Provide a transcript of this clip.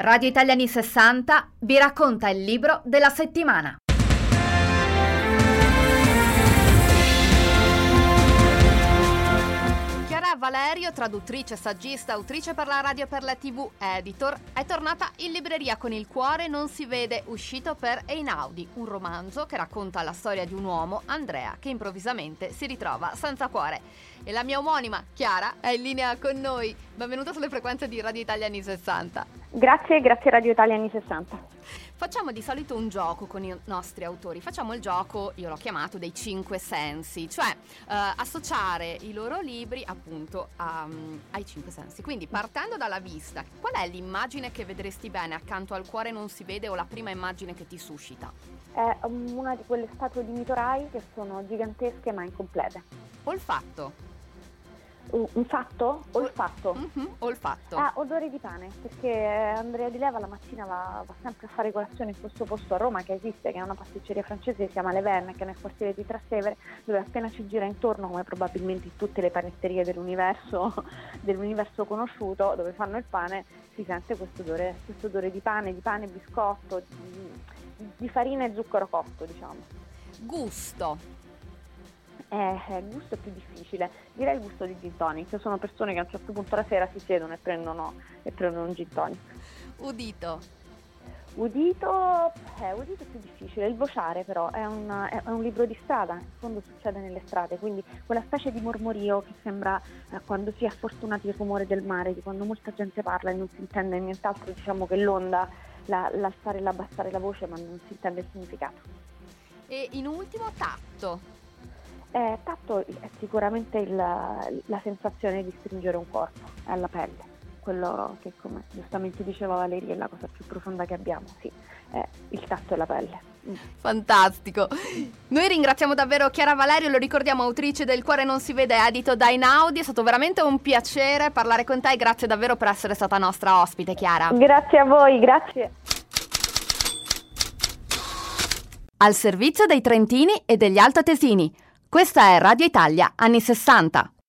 Radio Italia anni 60 vi racconta il libro della settimana. Chiara Valerio, traduttrice, saggista, autrice per la radio e per la TV, editor, è tornata in libreria con Il cuore non si vede, uscito per Einaudi, un romanzo che racconta la storia di un uomo, Andrea, che improvvisamente si ritrova senza cuore. E la mia omonima, Chiara, è in linea con noi. Benvenuta sulle frequenze di Radio Italia anni 60. Grazie Radio Italia anni 60. Facciamo di solito un gioco con i nostri autori. Facciamo il gioco, io l'ho chiamato, dei 5 sensi, cioè associare i loro libri appunto ai 5 sensi. Quindi partendo dalla vista, qual è l'immagine che vedresti bene accanto al cuore non si vede o la prima immagine che ti suscita? È una di quelle statue di Mitorai che sono gigantesche ma incomplete. Olfatto. Un fatto? Olfatto. Olfatto. Odore di pane, perché Andrea Di Leva la mattina va sempre a fare colazione in questo posto a Roma che esiste, che è una pasticceria francese, si chiama Le Verne, che è nel quartiere di Trastevere, dove appena ci gira intorno, come probabilmente in tutte le panetterie dell'universo conosciuto, dove fanno il pane, si sente questo odore di pane, biscotto, di farina e zucchero cotto, diciamo. Gusto. Il gusto è più difficile, direi il gusto di gin tonic. Sono persone che a un certo punto la sera si siedono e prendono un gin tonic. Udito è più difficile. Il vociare però è un libro di strada, in fondo succede nelle strade, quindi quella specie di mormorio che sembra quando si è fortunati il rumore del mare, di quando molta gente parla e non si intende nient'altro, diciamo che l'onda, l'alzare e l'abbassare la voce, ma non si intende il significato. E in ultimo tatto. Tatto è sicuramente la sensazione di stringere un corpo, è la pelle, quello che, come giustamente diceva Valeria, è la cosa più profonda che abbiamo, sì, il tatto e la pelle. Fantastico. Noi ringraziamo davvero Chiara Valerio, lo ricordiamo, autrice del Cuore non si vede, edito da Einaudi. È stato veramente un piacere parlare con te e grazie davvero per essere stata nostra ospite, Chiara. Grazie a voi, grazie. Al servizio dei trentini e degli altoatesini. Questa è Radio Italia anni 60.